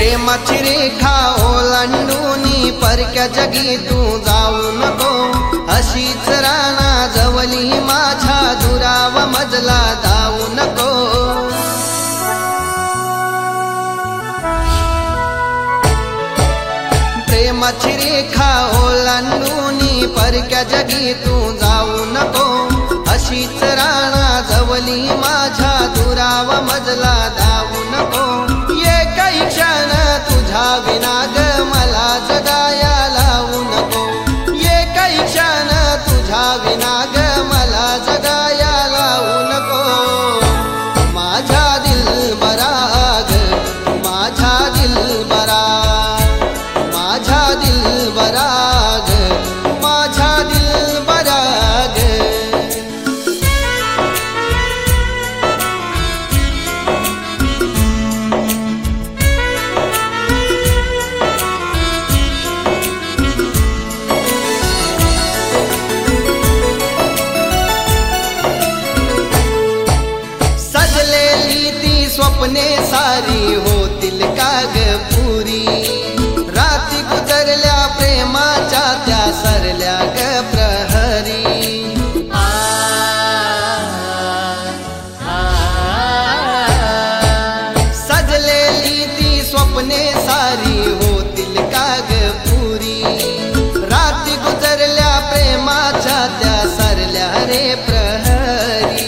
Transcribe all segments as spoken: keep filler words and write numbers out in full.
प्रेमाची रेखा ओलांडूनी परक्या जगी तू जाऊ नको, अशीच राणा जवली माझ्या दुराव मजला जाऊ नको। प्रेमाची रेखा ओलांडूनी परक्या जगी तू जाऊ नको, अशीच राणा जवली माझ्या दुराव मजला जाऊ नको। ये काही क्षण तुझ्या विना ग मला जगाया लावू नको, ये काही क्षण तुझ्या विना ग मला जगाया लावू नको। माझ्या दिलबरा ग माझ्या दिलबरा, माझ्या दिलबरा ग माझ्या दिलबरा ग। सजलेली ती स्वप्ने सारी होतील का ग पुरी, राती गुजरल्या प्रेमाच्या त्या सरल्या ग प्रहरी। आ, आ, सजलेली ती स्वप्ने सारी होतील का ग पुरी, राती गुजरल्या प्रेमाच्या त्या सरल्या रे प्रहरी।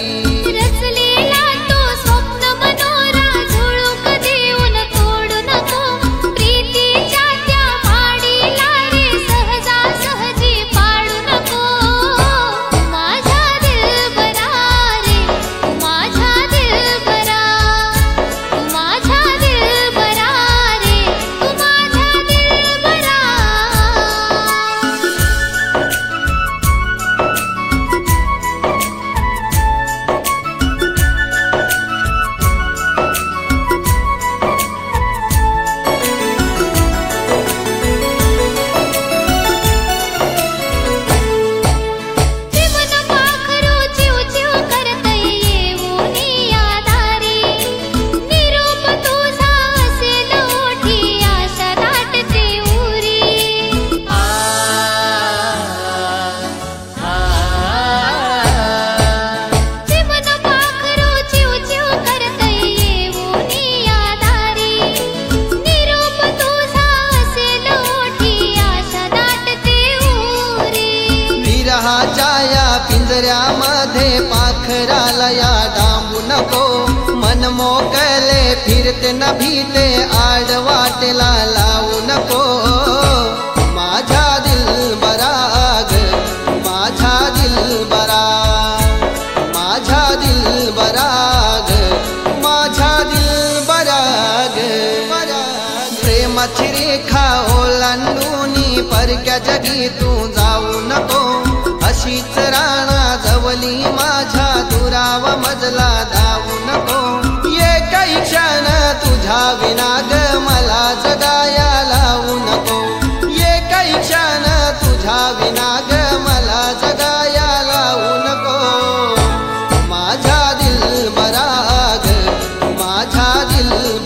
पिंजऱ्यामध्ये पाखराला या डांबू नको, मन मोकळे फिरते न भीते आडवाटेला लावू नको। माझ्या दिलबरा ग माझ्या दिलबरा, माझ्या दिलबरा ग माझ्या दिलबरा ग। प्रेमाची रेखा ओलांडूनी परक्या जगी तू जाऊ नको, अशीच राणा जवली माझ्या दुराव मजला जाऊ नको। ये काही क्षण तुझ्या विना ग मला जगाया लावू नको, ये काही क्षण तुझ्या विना ग मला जगाया लावू नको। माझ्या दिलबरा ग माझ्या दिल